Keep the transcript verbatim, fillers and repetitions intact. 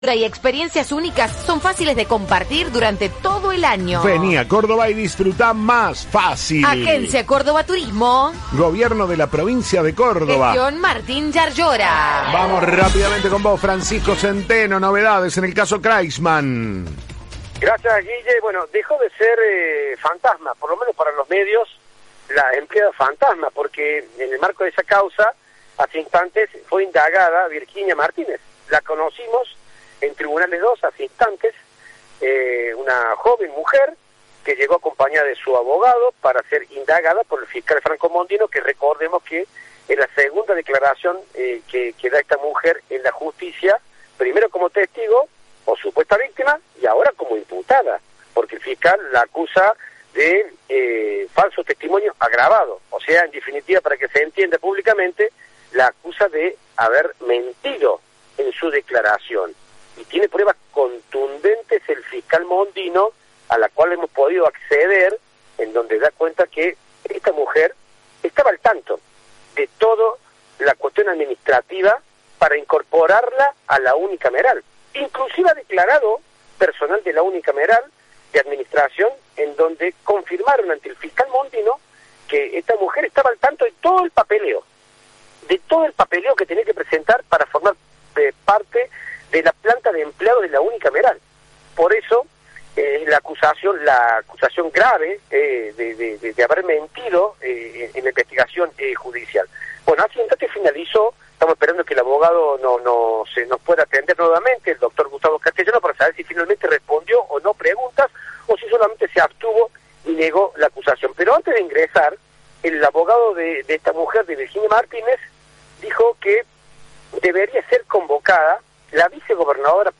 Y experiencias únicas son fáciles de compartir durante todo el año. Vení a Córdoba y disfruta más fácil. Agencia Córdoba Turismo. Gobierno de la provincia de Córdoba. Gestión Martín Yarlora. Vamos rápidamente con vos, Francisco Centeno. Novedades en el caso Kreisman. Gracias, Guille. Bueno, dejó de ser eh, fantasma, por lo menos para los medios, la empleada fantasma, porque en el marco de esa causa, hace instantes, fue indagada Virginia Martínez. La conocimos en Tribunales dos hace instantes, eh, una joven mujer que llegó acompañada de su abogado para ser indagada por el fiscal Franco Mondino, que recordemos que es la segunda declaración eh, que, que da esta mujer en la justicia, primero como testigo o supuesta víctima y ahora como imputada, porque el fiscal la acusa de eh, falso testimonio agravado, o sea, en definitiva, para que se entienda públicamente, la acusa de haber mentido en su declaración. Y tiene pruebas contundentes el fiscal Mondino, a la cual hemos podido acceder, en donde da cuenta que esta mujer estaba al tanto de toda la cuestión administrativa para incorporarla a la unicameral. Inclusive ha declarado personal de la unicameral de administración, en donde confirmaron ante el fiscal Mondino que esta mujer estaba al tanto de todo el papeleo, de todo el papeleo que tenía que presentar para formar eh, parte de la planta de empleados de la unicameral. Por eso, eh, la acusación la acusación grave eh, de, de, de, de haber mentido eh, en la investigación eh, judicial. Bueno, hace un instante finalizó, estamos esperando que el abogado no, no se nos pueda atender nuevamente, el doctor Gustavo Castellano, para saber si finalmente respondió o no preguntas, o si solamente se abstuvo y negó la acusación. Pero antes de ingresar, el abogado de, de esta mujer, de Virginia Martínez, dijo que debería ser convocada la vicegobernadora